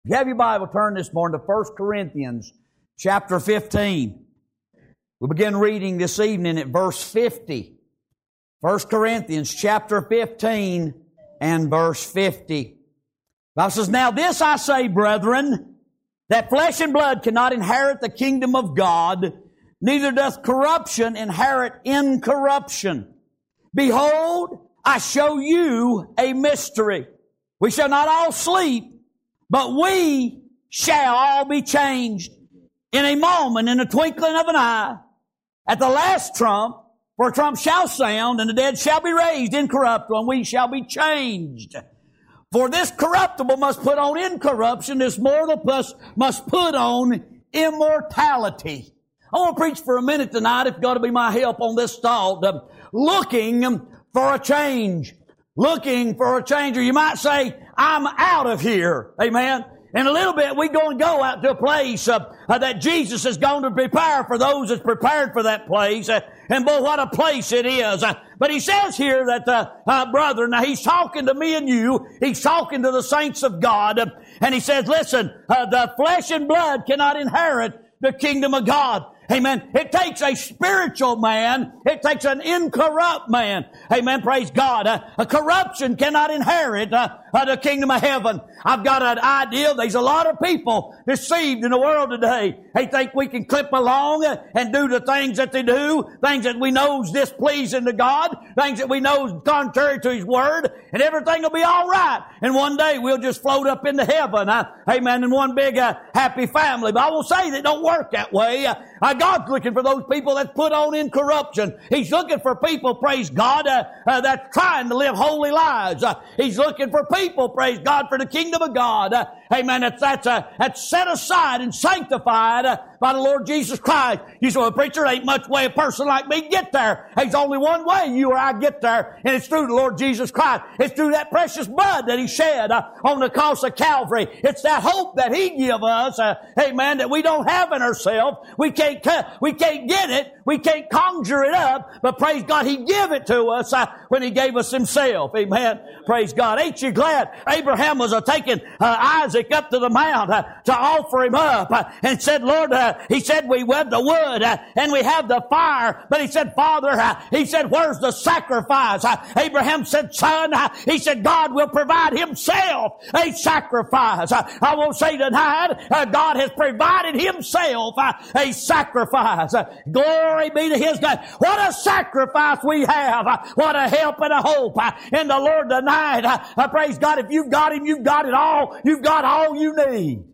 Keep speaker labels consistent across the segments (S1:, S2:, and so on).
S1: If you have your Bible, turn this morning to 1 Corinthians chapter 15. We'll begin reading this evening at verse 50. 1 Corinthians chapter 15 and verse 50. The Bible says, "Now this I say, brethren, that flesh and blood cannot inherit the kingdom of God, neither doth corruption inherit incorruption. Behold, I show you a mystery. We shall not all sleep, but we shall all be changed in a moment, in the twinkling of an eye, at the last trump, for a trump shall sound, and the dead shall be raised incorruptible, and we shall be changed. For this corruptible must put on incorruption, this mortal must put on immortality." I want to preach for a minute tonight, if God will be my help on this thought, looking for a change. Looking for a change. Or you might say, I'm out of here. Amen. In a little bit, we're going to go out to a place that Jesus is going to prepare for those that's prepared for that place. And boy, what a place it is. But he says here that, brother, now he's talking to me and you. He's talking to the saints of God. And he says, listen, the flesh and blood cannot inherit the kingdom of God. Amen. It takes a spiritual man. It takes an incorrupt man. Amen. Praise God. A corruption cannot inherit the kingdom of heaven. I've got an idea. There's a lot of people deceived in the world today. They think we can clip along and do the things that they do, things that we know is displeasing to God, things that we know is contrary to His Word, and everything will be all right. And one day we'll just float up into heaven. Amen. In one big happy family. But I will say that it don't work that way. God's looking for those people that put on incorruption. He's looking for people, praise God, that's trying to live holy lives. He's looking for people, praise God, for the kingdom of God. Amen. That's set aside and sanctified by the Lord Jesus Christ. You say, well, preacher, ain't much way a person like me get there. There's only one way you or I get there, and it's through the Lord Jesus Christ. It's through that precious blood that He shed on the cross of Calvary. It's that hope that He give us, amen, that we don't have in ourselves. We can't get it. We can't conjure it up, but praise God, He gave it to us when He gave us Himself. Amen. Praise God. Ain't you glad Abraham was taking Isaac up to the mount to offer him up and said, Lord, he said, we have the wood and we have the fire, but he said, Father, he said, where's the sacrifice? Abraham said, son, he said, God will provide Himself a sacrifice. I will say tonight, God has provided Himself a sacrifice. Glory be to His name. What a sacrifice we have. What a help and a hope in the Lord tonight. Praise God. If you've got Him, you've got it all. You've got all you need.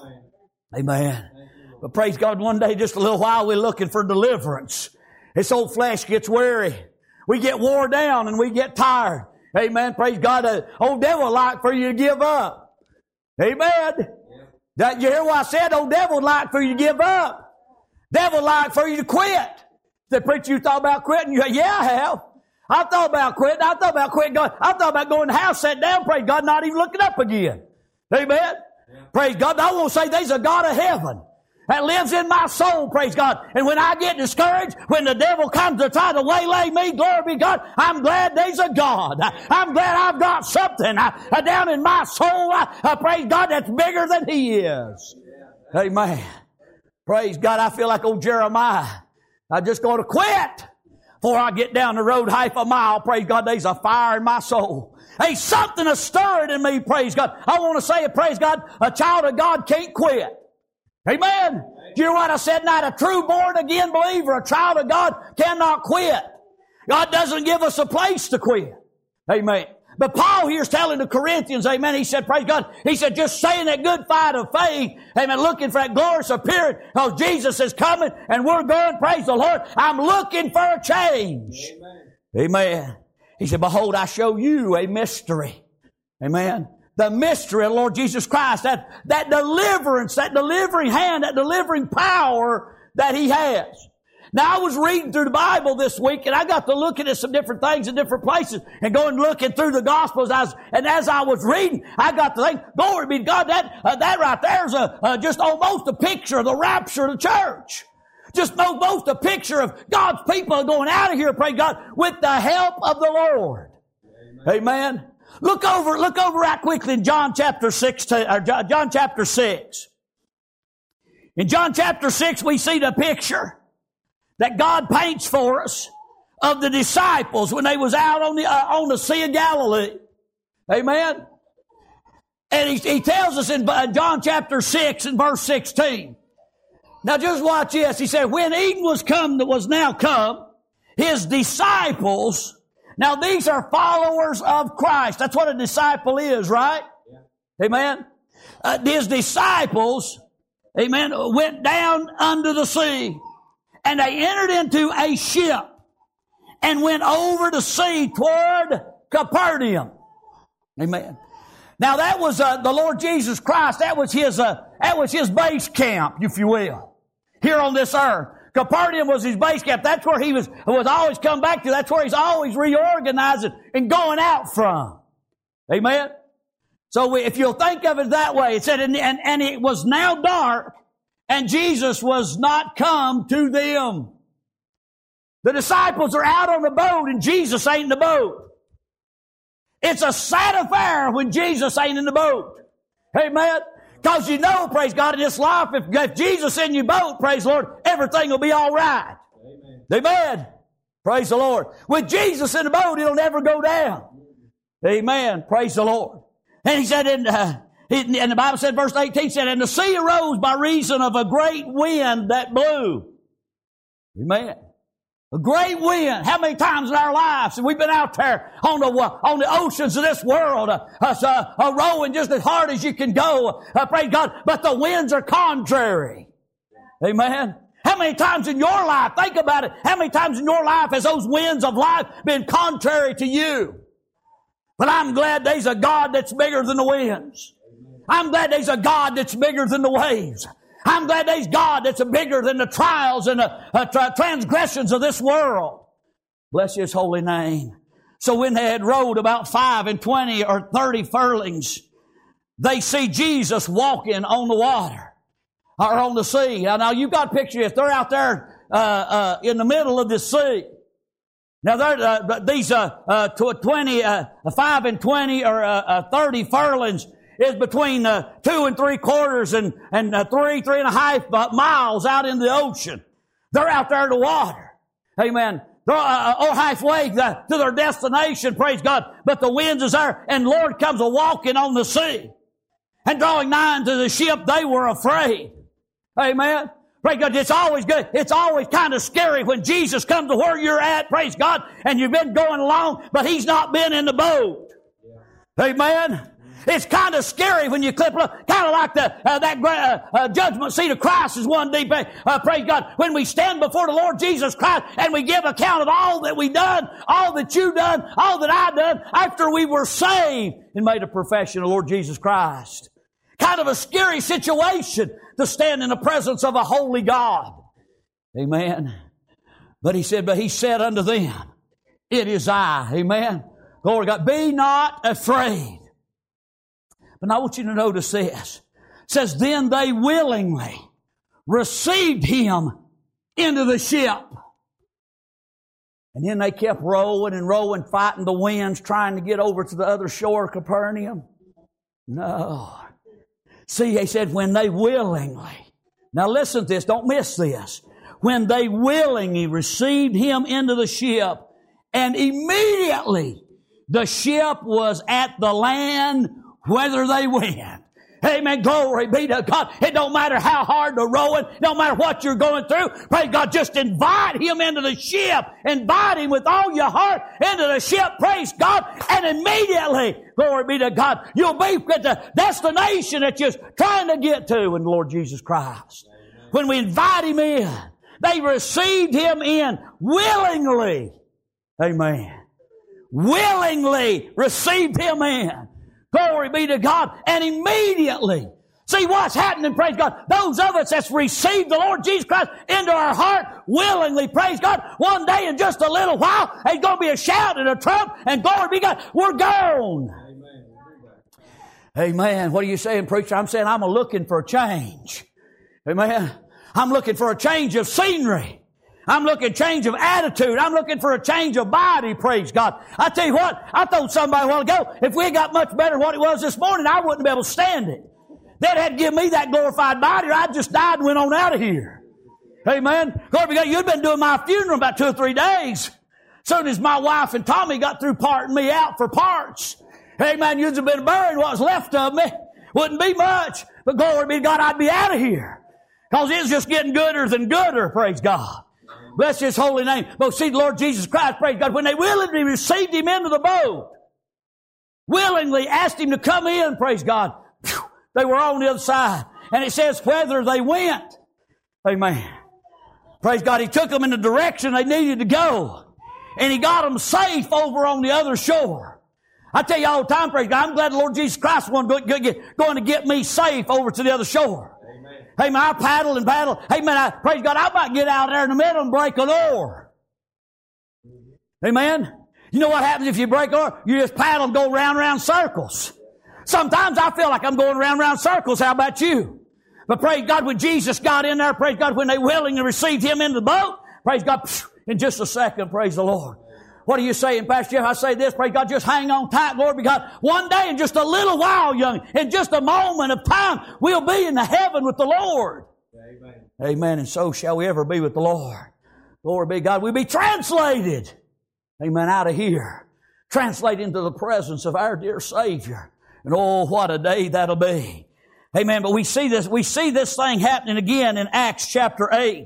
S1: Amen. But praise God, one day, just a little while, we're looking for deliverance. This old flesh gets weary. We get wore down and we get tired. Amen. Praise God. The old devil would like for you to give up. Amen. Did you hear what I said? Old devil would like for you to give up. Devil would like for you to quit. The preacher, you thought about quitting? You say, yeah, I have. I thought about quitting. I thought about quitting. I thought about going to the house, sat down, praise God, not even looking up again. Amen. Yeah. Praise God. I want to say there's a God of heaven that lives in my soul, praise God. And when I get discouraged, when the devil comes to try to waylay me, glory be God, I'm glad there's a God. I'm glad I've got something down in my soul, praise God, that's bigger than He is. Amen. Praise God. I feel like old Jeremiah. I'm just going to quit before I get down the road half a mile. Praise God, there's a fire in my soul. There's something a stirring in me, praise God. I want to say it, praise God, a child of God can't quit. Amen. Do you hear what I said tonight? A true born-again believer, a child of God, cannot quit. God doesn't give us a place to quit. Amen. But Paul here is telling the Corinthians, amen, he said, praise God, he said, just saying that good fight of faith, amen, looking for that glorious appearance, because Jesus is coming and we're going, praise the Lord. I'm looking for a change. Amen. Amen. He said, behold, I show you a mystery. Amen. The mystery of the Lord Jesus Christ, that deliverance, that delivering hand, that delivering power that He has. Now, I was reading through the Bible this week, and I got to looking at some different things in different places and going looking through the Gospels. And as I was reading, I got to think, glory be to God, that right there is just almost a picture of the rapture of the church. Just almost a picture of God's people going out of here, praise God, with the help of the Lord. Amen. Amen. Look over right quickly in John chapter 16, or John chapter 6. In John chapter 6, we see the picture that God paints for us of the disciples when they was out on the Sea of Galilee. Amen. And he tells us in John chapter 6 and verse 16. Now just watch this. He said, when Eden was now come, his disciples, now these are followers of Christ. That's what a disciple is, right? Yeah. Amen. His disciples, amen, went down under the sea, and they entered into a ship and went over the sea toward Capernaum. Amen. Now that was the Lord Jesus Christ. That was his base camp, if you will, here on this earth. Capernaum was his base camp. That's where he was always come back to. That's where he's always reorganizing and going out from. Amen. So if you'll think of it that way, it said, and it was now dark, and Jesus was not come to them. The disciples are out on the boat, and Jesus ain't in the boat. It's a sad affair when Jesus ain't in the boat. Amen. Because you know, praise God, in this life, if Jesus in your boat, praise the Lord, everything will be all right. Amen. Amen. Praise the Lord. With Jesus in the boat, it'll never go down. Amen. Praise the Lord. And he said, and the Bible said, verse 18 said, and the sea arose by reason of a great wind that blew. Amen. A great wind. How many times in our lives have we been out there on the oceans of this world, rowing just as hard as you can go, praise God, but the winds are contrary. Amen. How many times in your life, think about it, how many times in your life has those winds of life been contrary to you? But I'm glad there's a God that's bigger than the winds. I'm glad there's a God that's bigger than the waves. I'm glad there's God that's bigger than the trials and the transgressions of this world. Bless His holy name. So when they had rowed about 5 and 20 or 30 furlongs, they see Jesus walking on the water or on the sea. Now you've got to picture this. They're out there in the middle of the sea. Now these 5 and 20 or 30 furlongs is between 2 3/4 and 3.5 miles out in the ocean. They're out there in the water. Amen. They're halfway to their destination, praise God. But the winds is there, and Lord comes a-walking on the sea. And drawing nigh unto the ship, they were afraid. Amen. Praise God. It's always good. It's always kind of scary when Jesus comes to where you're at, praise God, and you've been going along, but He's not been in the boat. Yeah. Amen. It's kind of scary when you clip up, kind of like that judgment seat of Christ is one deep. Praise God. When we stand before the Lord Jesus Christ and we give account of all that we done, all that you done, all that I done after we were saved and made a profession of the Lord Jesus Christ. Kind of a scary situation to stand in the presence of a holy God. Amen. But He said unto them, it is I. Amen. Glory to God. Be not afraid. But I want you to notice this. It says, then they willingly received Him into the ship. And then they kept rowing and rowing, fighting the winds, trying to get over to the other shore of Capernaum. No. See, He said, when they willingly. Now listen to this, don't miss this. When they willingly received Him into the ship, and immediately the ship was at the land whether they went. Amen. Glory be to God. It don't matter how hard the rowing. It don't matter what you're going through. Praise God. Just invite Him into the ship. Invite Him with all your heart into the ship. Praise God. And immediately, glory be to God, you'll be at the destination that you're trying to get to in the Lord Jesus Christ. Amen. When we invite Him in, they received Him in willingly. Amen. Willingly received Him in. Glory be to God. And immediately, see what's happening, praise God. Those of us that's received the Lord Jesus Christ into our heart willingly, praise God. One day in just a little while, there's going to be a shout and a trump, and glory be to God, we're gone. Amen. Amen. What are you saying, preacher? I'm saying I'm looking for a change. Amen. I'm looking for a change of scenery. I'm looking at change of attitude. I'm looking for a change of body, praise God. I tell you what, I told somebody a while ago, if we got much better than what it was this morning, I wouldn't be able to stand it. They'd have to give me that glorified body or I'd just died and went on out of here. Amen. Glory be to God. You'd been doing my funeral about 2 or 3 days. Soon as my wife and Tommy got through parting me out for parts, amen, you'd have been buried what was left of me. Wouldn't be much, but glory be to God, I'd be out of here. Because it's just getting gooder than gooder, praise God. Bless His holy name. But see, the Lord Jesus Christ, praise God, when they willingly received Him into the boat, willingly asked Him to come in, praise God, they were on the other side. And it says, whether they went, amen. Praise God, He took them in the direction they needed to go. And He got them safe over on the other shore. I tell you all the time, praise God, I'm glad the Lord Jesus Christ was going to get me safe over to the other shore. Amen. I paddle and paddle. Amen. Praise God, I might get out there in the middle and break an oar. Amen. You know what happens if you break an oar? You just paddle and go round circles. Sometimes I feel like I'm going round circles. How about you? But praise God, when Jesus got in there, praise God, when they willingly received Him into the boat, praise God, in just a second, praise the Lord. What are you saying, Pastor Jeff? I say this, praise God, just hang on tight, Lord, because one day in just a little while, young, in just a moment of time, we'll be in the heaven with the Lord. Amen. Amen. And so shall we ever be with the Lord. Glory be to God. We'll be translated, amen, out of here. Translated into the presence of our dear Savior. And oh, what a day that'll be. Amen. But we see this thing happening again in Acts chapter 8.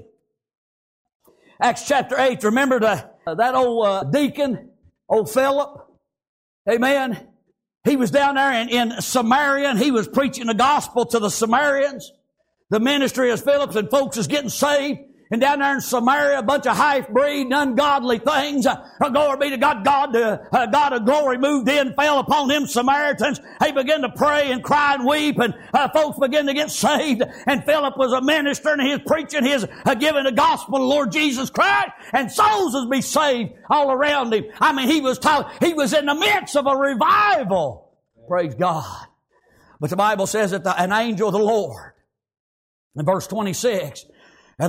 S1: Acts chapter 8, remember that old deacon, old Philip? Amen. He was down there in Samaria and he was preaching the gospel to the Samaritans. The ministry of Philip and folks is getting saved. And down there in Samaria, a bunch of half-breed, ungodly things. Glory be to God. God of glory moved in, fell upon them Samaritans. He began to pray and cry and weep, and folks began to get saved. And Philip was a minister, and he was preaching his, giving the gospel of the Lord Jesus Christ, and souls would be saved all around him. I mean, he was in the midst of a revival. Praise God. But the Bible says that an angel of the Lord, in verse 26, and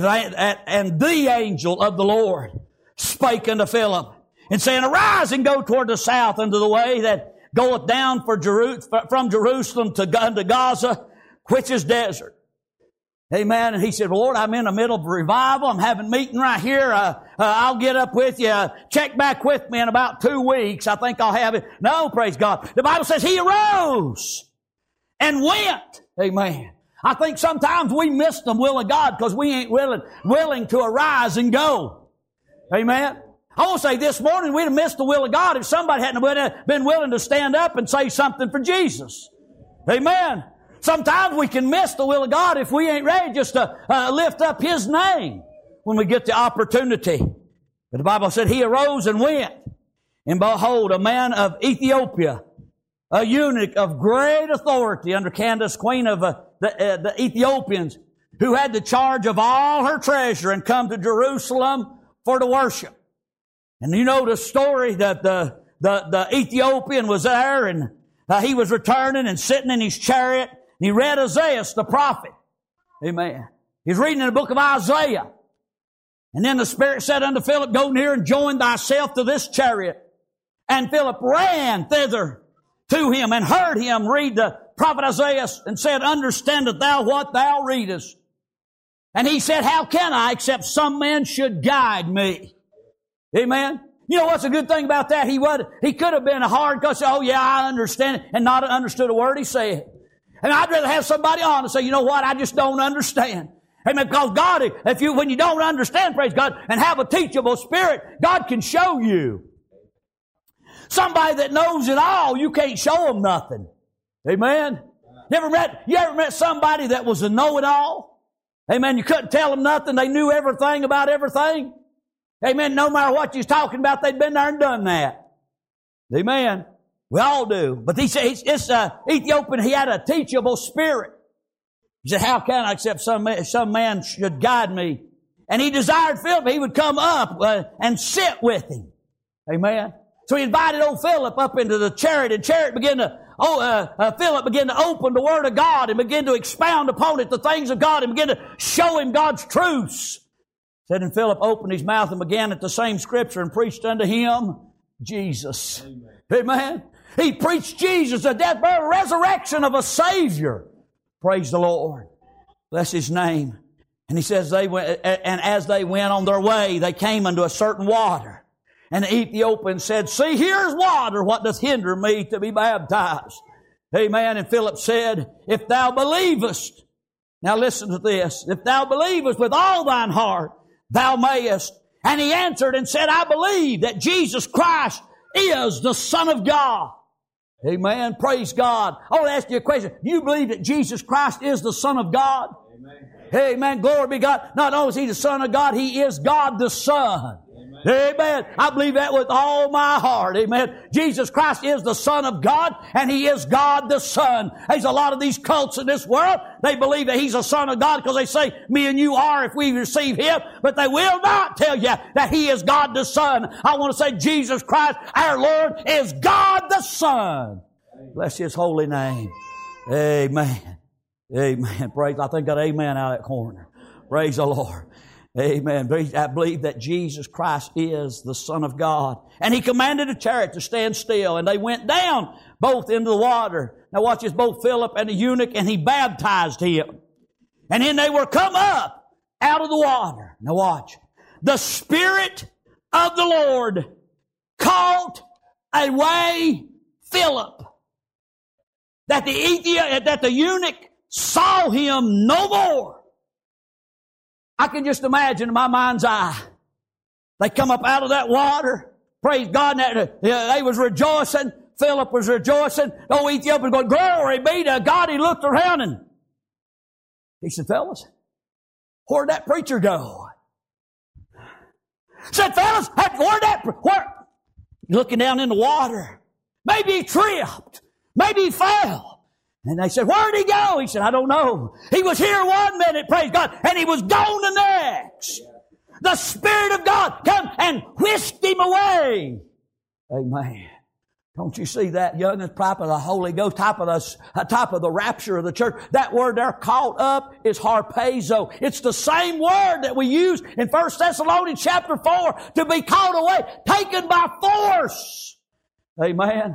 S1: the angel of the Lord spake unto Philip, and saying, arise and go toward the south unto the way that goeth down from Jerusalem unto Gaza, which is desert. Amen. And he said, well, Lord, I'm in the middle of a revival. I'm having a meeting right here. I'll get up with you. Check back with me in about 2 weeks. I think I'll have it. No, praise God. The Bible says he arose and went. Amen. I think sometimes we miss the will of God because we ain't willing to arise and go. Amen. I want to say this morning we'd have missed the will of God if somebody hadn't been willing to stand up and say something for Jesus. Amen. Sometimes we can miss the will of God if we ain't ready just to lift up His name when we get the opportunity. But the Bible said he arose and went. And behold, a man of Ethiopia, a eunuch of great authority under Candace, queen of the Ethiopians, who had the charge of all her treasure and come to Jerusalem for to worship. And you know the story that the Ethiopian was there and he was returning and sitting in his chariot. And he read Isaiah the prophet. Amen. He's reading in the book of Isaiah. And then the Spirit said unto Philip, go near and join thyself to this chariot. And Philip ran thither to him and heard him read the prophet Isaiah and said, understandest thou what thou readest? And he said, how can I except some man should guide me? Amen. You know what's a good thing about that? He could have been a hard cuss. Oh yeah, I understand it, and not understood a word he said. And I'd rather have somebody on and say, you know what? I just don't understand. Amen. Because God, when you don't understand, praise God, and have a teachable spirit, God can show you. Somebody that knows it all, you can't show them nothing. Amen. You ever met somebody that was a know-it-all? Amen. You couldn't tell them nothing. They knew everything about everything. Amen. No matter what you was talking about, they'd been there and done that. Amen. We all do. But he said, it's Ethiopian, he had a teachable spirit. He said, how can I except some man should guide me? And he desired Philip, he would come up and sit with him. Amen. So he invited old Philip up into the chariot, and Philip began to open the Word of God and begin to expound upon it, the things of God, and begin to show him God's truths. Said, and Philip opened his mouth and began at the same scripture and preached unto him Jesus. Amen. He preached Jesus, the death, burial, resurrection of a Savior. Praise the Lord. Bless His name. And he says, and as they went on their way, they came unto a certain water. And the Ethiopian said, see, here's water. What doth hinder me to be baptized? Amen. And Philip said, if thou believest, now listen to this, if thou believest with all thine heart, thou mayest. And he answered and said, I believe that Jesus Christ is the Son of God. Amen. Praise God. I want to ask you a question. Do you believe that Jesus Christ is the Son of God? Amen. Amen. Glory be God. Not only is He the Son of God, He is God the Son. Amen. I believe that with all my heart. Amen. Jesus Christ is the Son of God, and He is God the Son. There's a lot of these cults in this world. They believe that He's a Son of God because they say, me and you are if we receive Him. But they will not tell you that He is God the Son. I want to say Jesus Christ, our Lord, is God the Son. Bless His holy name. Amen. Amen. Praise. I think got amen out of that corner. Praise the Lord. Amen. I believe that Jesus Christ is the Son of God. And He commanded a chariot to stand still, and they went down both into the water. Now watch this, both Philip and the eunuch, and He baptized him. And then they were come up out of the water. Now watch. The Spirit of the Lord caught away Philip, that the eunuch saw him no more. I can just imagine in my mind's eye. They come up out of that water. Praise God. They was rejoicing. Philip was rejoicing. The old Ethiopian going, glory be to God. He looked around and he said, fellas, where'd that preacher go? Said, fellas, where? Looking down in the water. Maybe he tripped. Maybe he fell. And they said, where'd he go? He said, I don't know. He was here one minute, praise God, and he was gone the next. The Spirit of God come and whisked him away. Amen. Don't you see that, young? It's type of the Holy Ghost, type of the rapture of the church. That word there, caught up, is harpazo. It's the same word that we use in 1 Thessalonians chapter 4, to be caught away, taken by force. Amen.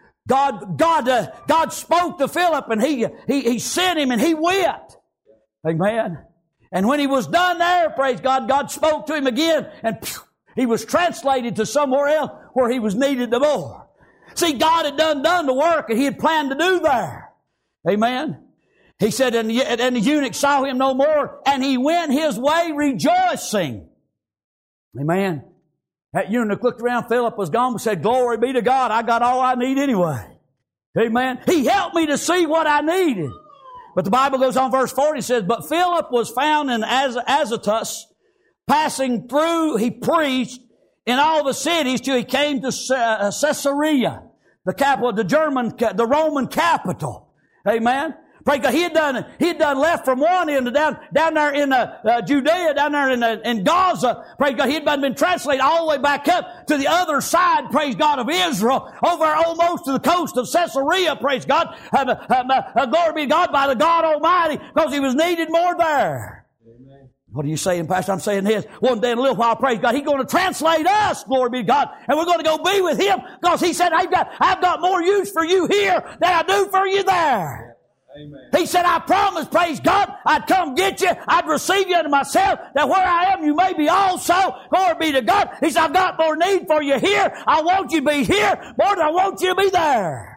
S1: God spoke to Philip, and he sent him, and he went. Amen. And when he was done there, praise God, God spoke to him again, and he was translated to somewhere else where he was needed the more. See, God had done the work that He had planned to do there. Amen. He said, and the eunuch saw him no more, and he went his way rejoicing. Amen. That eunuch looked around, Philip was gone, and said, glory be to God, I got all I need anyway. Amen. He helped me to see what I needed. But the Bible goes on, verse 40, says, but Philip was found in Azotus, passing through, he preached in all the cities till he came to Caesarea, the capital, the Roman capital. Amen. Praise God. He had done left from one end to down there in Judea, down there in Gaza. Praise God. He had been translated all the way back up to the other side, praise God, of Israel, over almost to the coast of Caesarea, praise God. Glory be to God by the God Almighty, because he was needed more there. Amen. What are you saying, Pastor? I'm saying this. One day in a little while, praise God, He's going to translate us, glory be to God, and we're going to go be with Him, because He said, I've got more use for you here than I do for you there. Amen. He said, I promise, praise God, I'd come get you, I'd receive you unto myself, that where I am you may be also. Glory be to God. He said, I've got more need for you here. I want you to be here more than I want you to be there.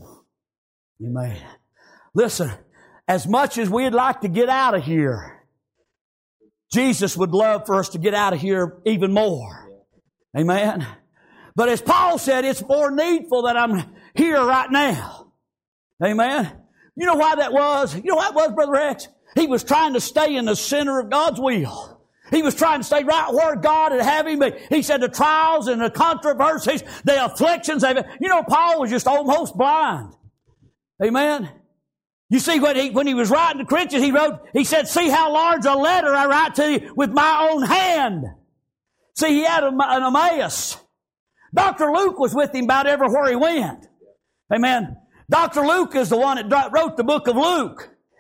S1: Amen. Listen, as much as we'd like to get out of here, Jesus would love for us to get out of here even more. Amen. But as Paul said, it's more needful that I'm here right now. Amen. You know why that was? You know why it was, Brother Rex? He was trying to stay in the center of God's will. He was trying to stay right where God had have him be. He said the trials and the controversies, the afflictions. Paul was just almost blind. Amen. You see, when he was writing to Corinthians, he said, see how large a letter I write to you with my own hand. See, he had an Emmaus. Dr. Luke was with him about everywhere he went. Amen. Dr. Luke is the one that wrote the book of Luke.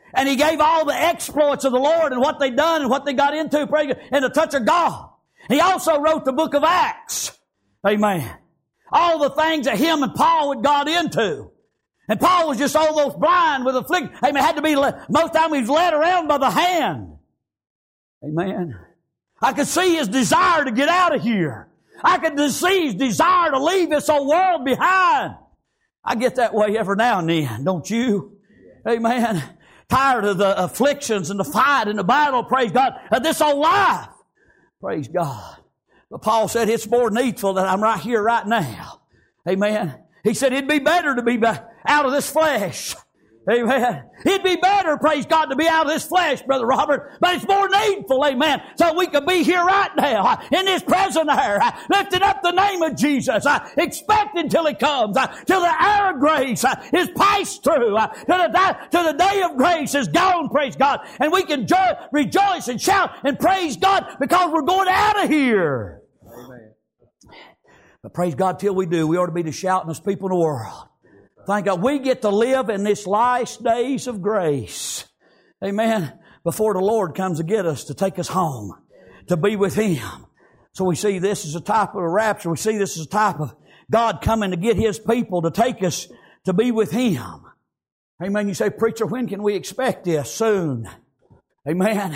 S1: And he gave all the exploits of the Lord and what they done and what they got into, praise God, in the touch of God. He also wrote the book of Acts. Amen. All the things that him and Paul had got into. And Paul was just almost blind with affliction. Amen. Had to be, most time he was led around by the hand. Amen. I could see his desire to get out of here. I could see his desire to leave this old world behind. I get that way every now and then, don't you? Amen. Tired of the afflictions and the fight and the battle, praise God, of this old life. Praise God. But Paul said it's more needful that I'm right here, right now. Amen. He said it'd be better to be out of this flesh. Amen. It'd be better, praise God, to be out of this flesh, Brother Robert, but it's more needful, amen, so we could be here right now, in this present hour, lifting up the name of Jesus, expecting till He comes, till the hour of grace is passed through, till the day of grace is gone, praise God, and we can rejoice and shout and praise God because we're going out of here. Amen. But praise God, till we do, we ought to be the shoutingest people in the world. Thank God we get to live in this last days of grace. Amen. Before the Lord comes to get us, to take us home, to be with Him. So we see this as a type of a rapture. We see this as a type of God coming to get His people, to take us to be with Him. Amen. You say, preacher, when can we expect this? Soon. Amen.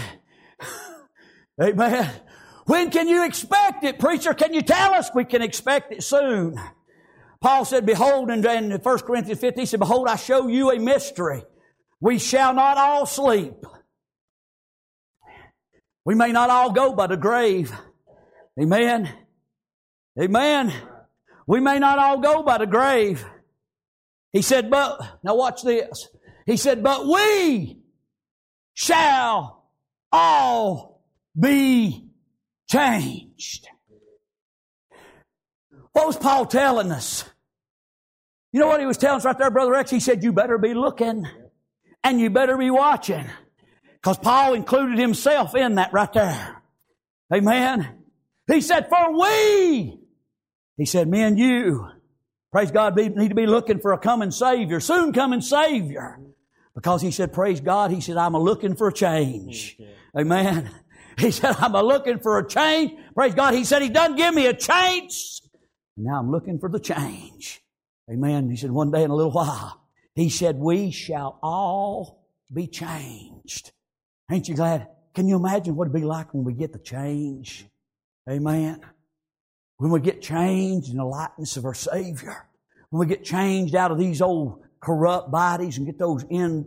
S1: Amen. When can you expect it, preacher? Can you tell us we can expect it soon? Paul said, behold, in 1 Corinthians 15, he said, behold, I show you a mystery. We shall not all sleep. We may not all go by the grave. Amen. Amen. We may not all go by the grave. He said, but, now watch this. He said, but we shall all be changed. What was Paul telling us? You know what he was telling us right there, Brother Rex? He said, you better be looking and you better be watching. Because Paul included himself in that right there. Amen. He said, for we, he said, me and you, praise God, need to be looking for a coming Savior, soon coming Savior. Because he said, praise God, he said, I'm a-looking for a change. Amen. He said, I'm a-looking for a change. Praise God. He said, He done give me a chance. And now I'm looking for the change. Amen. He said, one day in a little while, He said, we shall all be changed. Ain't you glad? Can you imagine what it'd be like when we get the change? Amen. When we get changed in the likeness of our Savior. When we get changed out of these old corrupt bodies and get those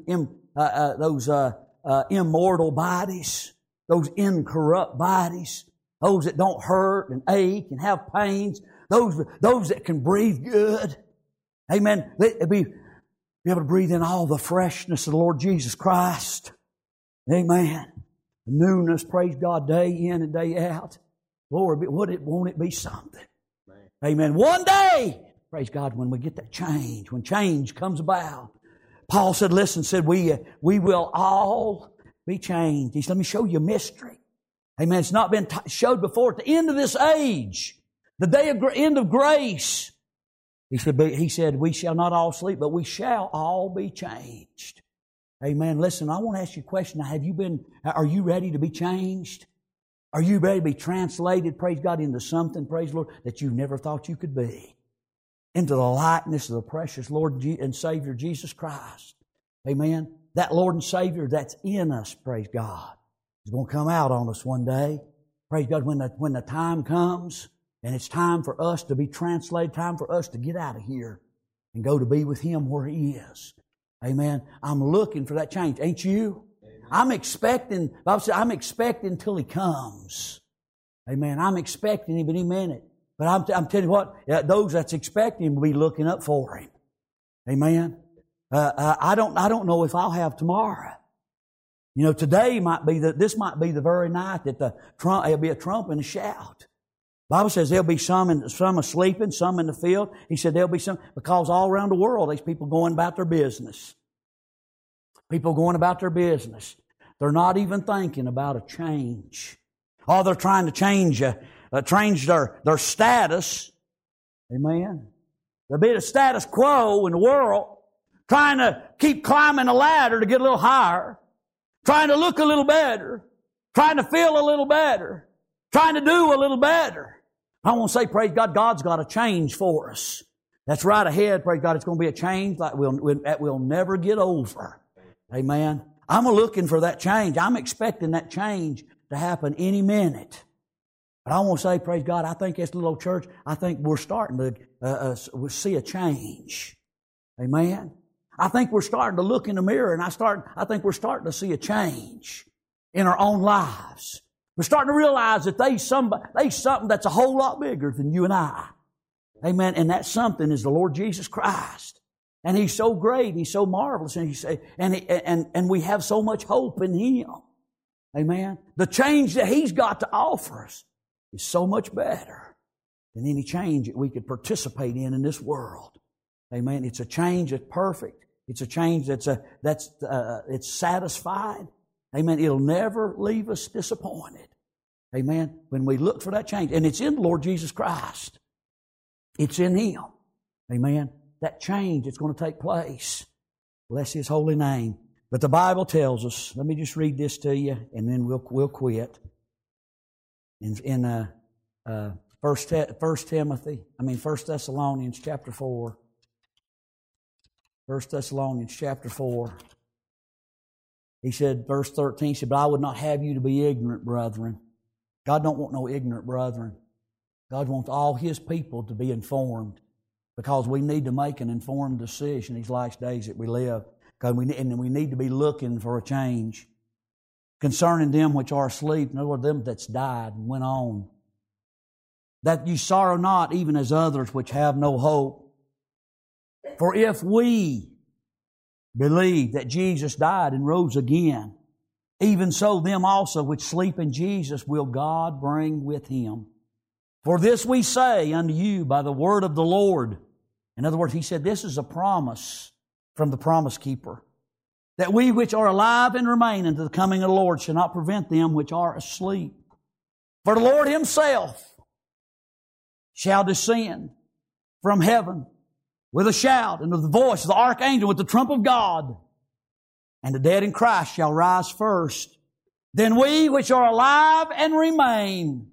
S1: immortal bodies, those incorrupt bodies, those that don't hurt and ache and have pains, those that can breathe good. Amen. They'll be able to breathe in all the freshness of the Lord Jesus Christ. Amen. The newness, praise God, day in and day out. Lord, won't it be something? Amen. One day, praise God, when we get that change, when change comes about. Paul said, listen, we will all be changed. He said, let me show you a mystery. Amen. It's not been showed before. At the end of this age, the day of end of grace, he said, we shall not all sleep, but we shall all be changed. Amen. Listen, I want to ask you a question. Are you ready to be changed? Are you ready to be translated, praise God, into something, praise the Lord, that you never thought you could be? Into the likeness of the precious Lord and Savior Jesus Christ. Amen. That Lord and Savior that's in us, praise God, is going to come out on us one day. Praise God, when the time comes and it's time for us to be translated, time for us to get out of here and go to be with Him where He is. Amen. I'm looking for that change. Ain't you? I'm expecting, the Bible says, I'm expecting till He comes. Amen. I'm expecting Him any minute. But I'm telling you what, those that's expecting Him will be looking up for Him. Amen. I don't know if I'll have tomorrow. You know, today this might be the very night that there'll be a trump and a shout. The Bible says there'll be some asleep and some in the field. He said there'll be some, because all around the world there's people going about their business. People going about their business. They're not even thinking about a change. Oh, they're trying to change their status. Amen. There'll be a status quo in the world. trying to keep climbing a ladder to get a little higher, trying to look a little better, trying to feel a little better, trying to do a little better. I want to say, praise God, God's got a change for us. That's right ahead, praise God. It's going to be a change that we'll never get over. Amen. I'm looking for that change. I'm expecting that change to happen any minute. But I want to say, praise God, I think this little old church, I think we're starting to see a change. Amen. I think we're starting to look in the mirror, and I think we're starting to see a change in our own lives. We're starting to realize that there's something that's a whole lot bigger than you and I. Amen. And that something is the Lord Jesus Christ. And He's so great, He's so marvelous, and we have so much hope in Him. Amen. The change that He's got to offer us is so much better than any change that we could participate in this world. Amen. It's a change that's perfect. It's a change that's it's satisfied. Amen. It'll never leave us disappointed. Amen. When we look for that change, and it's in the Lord Jesus Christ. It's in Him. Amen. That change is going to take place. Bless His holy name. But the Bible tells us, let me just read this to you, and then we'll quit. In 1 Thessalonians chapter 4. 1 Thessalonians chapter 4. He said, verse 13, he said, but I would not have you to be ignorant, brethren. God don't want no ignorant brethren. God wants all His people to be informed, because we need to make an informed decision these last days that we live. And we need to be looking for a change. Concerning them which are asleep, in other words, them that's died and went on, that you sorrow not, even as others which have no hope. For if we believe that Jesus died and rose again, even so them also which sleep in Jesus will God bring with Him. For this we say unto you by the word of the Lord. In other words, He said this is a promise from the promise keeper, that we which are alive and remain unto the coming of the Lord shall not prevent them which are asleep. For the Lord Himself shall descend from heaven with a shout, and with the voice of the archangel, with the trump of God. And the dead in Christ shall rise first. Then we which are alive and remain.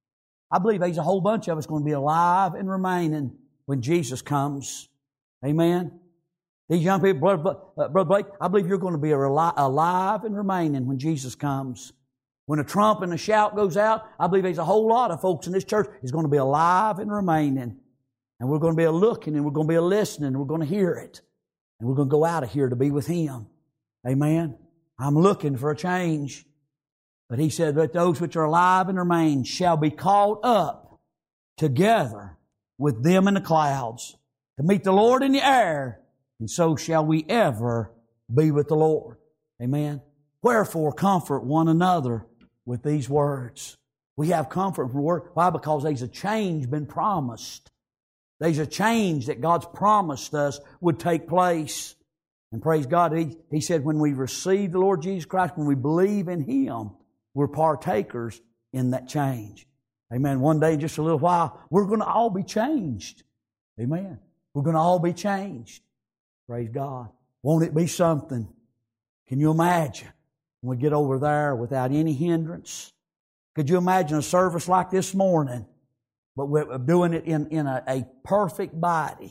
S1: I believe there's a whole bunch of us going to be alive and remaining when Jesus comes. Amen. These young people, Brother Blake, I believe you're going to be alive and remaining when Jesus comes. When a trump and a shout goes out, I believe there's a whole lot of folks in this church is going to be alive and remaining. And we're going to be looking, and we're going to be listening, and we're going to hear it. And we're going to go out of here to be with Him. Amen. I'm looking for a change. But He said that those which are alive and remain shall be caught up together with them in the clouds to meet the Lord in the air, and so shall we ever be with the Lord. Amen. Wherefore comfort one another with these words. We have comfort from the Word. Why? Because there's a change been promised. There's a change that God's promised us would take place. And praise God, He said when we receive the Lord Jesus Christ, when we believe in Him, we're partakers in that change. Amen. One day, in just a little while, we're going to all be changed. Amen. We're going to all be changed. Praise God. Won't it be something? Can you imagine when we get over there without any hindrance? Could you imagine a service like this morning, but we're doing it in a perfect body,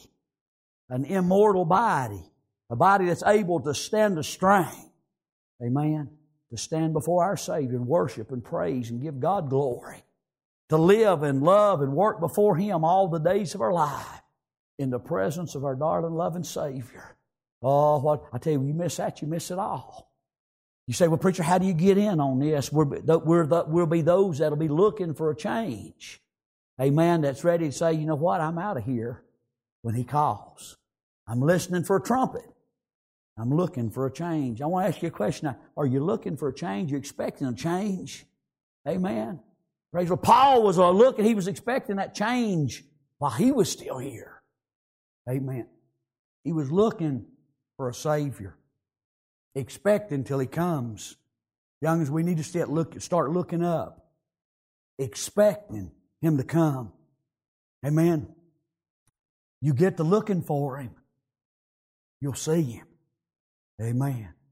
S1: an immortal body, a body that's able to stand the strain. Amen. To stand before our Savior and worship and praise and give God glory. To live and love and work before Him all the days of our life in the presence of our darling, loving Savior. Oh, what I tell you, you miss that, you miss it all. You say, well, preacher, how do you get in on this? We'll be those that'll be looking for a change. Amen. That's ready to say, you know what? I'm out of here when He calls. I'm listening for a trumpet. I'm looking for a change. I want to ask you a question now. Are you looking for a change? You expecting a change? Amen. Praise the Lord. Paul was looking. He was expecting that change while he was still here. Amen. He was looking for a Savior. Expecting till He comes. Youngins, we need to start looking up. Expecting Him to come. Amen. You get to looking for Him. you'll see Him. Amen.